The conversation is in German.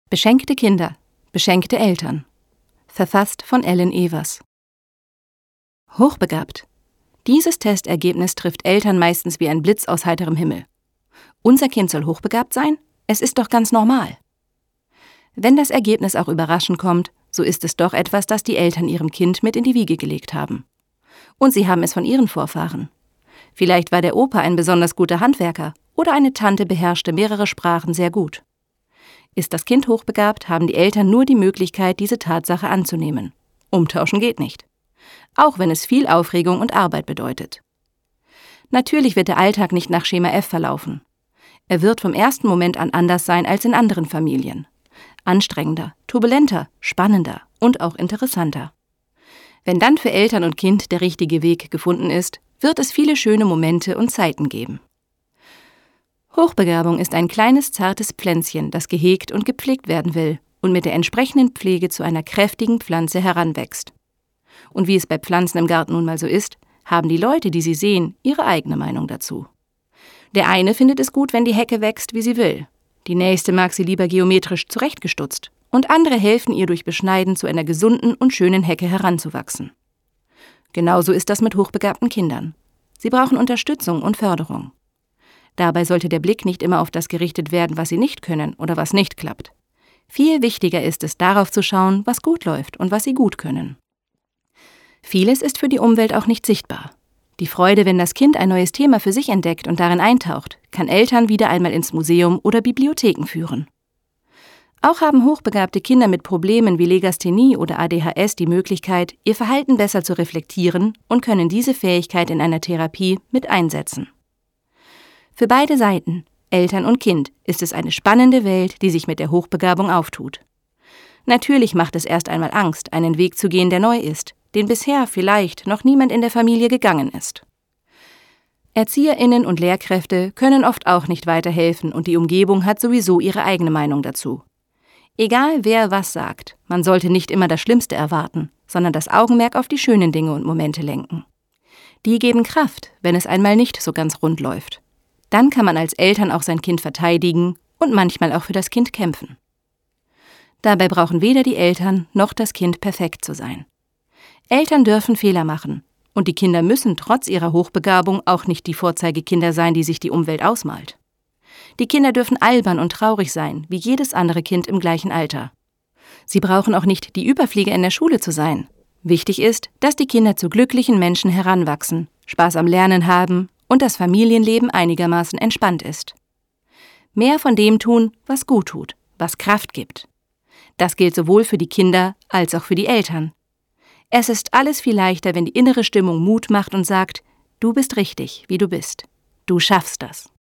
Beschenkte Kinder, beschenkte Eltern. Verfasst von Ellen Evers. Hochbegabt. Dieses Testergebnis trifft Eltern meistens wie ein Blitz aus heiterem Himmel. Unser Kind soll hochbegabt sein? Es ist doch ganz normal. Wenn das Ergebnis auch überraschend kommt, so ist es doch etwas, das die Eltern ihrem Kind mit in die Wiege gelegt haben. Und sie haben es von ihren Vorfahren. Vielleicht war der Opa ein besonders guter Handwerker oder eine Tante beherrschte mehrere Sprachen sehr gut. Ist das Kind hochbegabt, haben die Eltern nur die Möglichkeit, diese Tatsache anzunehmen. Umtauschen geht nicht. Auch wenn es viel Aufregung und Arbeit bedeutet. Natürlich wird der Alltag nicht nach Schema F verlaufen. Er wird vom ersten Moment an anders sein als in anderen Familien. Anstrengender, turbulenter, spannender und auch interessanter. Wenn dann für Eltern und Kind der richtige Weg gefunden ist, wird es viele schöne Momente und Zeiten geben. Hochbegabung ist ein kleines, zartes Pflänzchen, das gehegt und gepflegt werden will und mit der entsprechenden Pflege zu einer kräftigen Pflanze heranwächst. Und wie es bei Pflanzen im Garten nun mal so ist, haben die Leute, die sie sehen, ihre eigene Meinung dazu. Der eine findet es gut, wenn die Hecke wächst, wie sie will. Die nächste mag sie lieber geometrisch zurechtgestutzt. Und andere helfen ihr durch Beschneiden zu einer gesunden und schönen Hecke heranzuwachsen. Genauso ist das mit hochbegabten Kindern. Sie brauchen Unterstützung und Förderung. Dabei sollte der Blick nicht immer auf das gerichtet werden, was sie nicht können oder was nicht klappt. Viel wichtiger ist es, darauf zu schauen, was gut läuft und was sie gut können. Vieles ist für die Umwelt auch nicht sichtbar. Die Freude, wenn das Kind ein neues Thema für sich entdeckt und darin eintaucht, kann Eltern wieder einmal ins Museum oder Bibliotheken führen. Auch haben hochbegabte Kinder mit Problemen wie Legasthenie oder ADHS die Möglichkeit, ihr Verhalten besser zu reflektieren und können diese Fähigkeit in einer Therapie mit einsetzen. Für beide Seiten, Eltern und Kind, ist es eine spannende Welt, die sich mit der Hochbegabung auftut. Natürlich macht es erst einmal Angst, einen Weg zu gehen, der neu ist, den bisher vielleicht noch niemand in der Familie gegangen ist. ErzieherInnen und Lehrkräfte können oft auch nicht weiterhelfen und die Umgebung hat sowieso ihre eigene Meinung dazu. Egal wer was sagt, man sollte nicht immer das Schlimmste erwarten, sondern das Augenmerk auf die schönen Dinge und Momente lenken. Die geben Kraft, wenn es einmal nicht so ganz rund läuft. Dann kann man als Eltern auch sein Kind verteidigen und manchmal auch für das Kind kämpfen. Dabei brauchen weder die Eltern noch das Kind perfekt zu sein. Eltern dürfen Fehler machen und die Kinder müssen trotz ihrer Hochbegabung auch nicht die Vorzeigekinder sein, die sich die Umwelt ausmalt. Die Kinder dürfen albern und traurig sein, wie jedes andere Kind im gleichen Alter. Sie brauchen auch nicht die Überflieger in der Schule zu sein. Wichtig ist, dass die Kinder zu glücklichen Menschen heranwachsen, Spaß am Lernen haben und das Familienleben einigermaßen entspannt ist. Mehr von dem tun, was gut tut, was Kraft gibt. Das gilt sowohl für die Kinder als auch für die Eltern. Es ist alles viel leichter, wenn die innere Stimmung Mut macht und sagt, du bist richtig, wie du bist. Du schaffst das.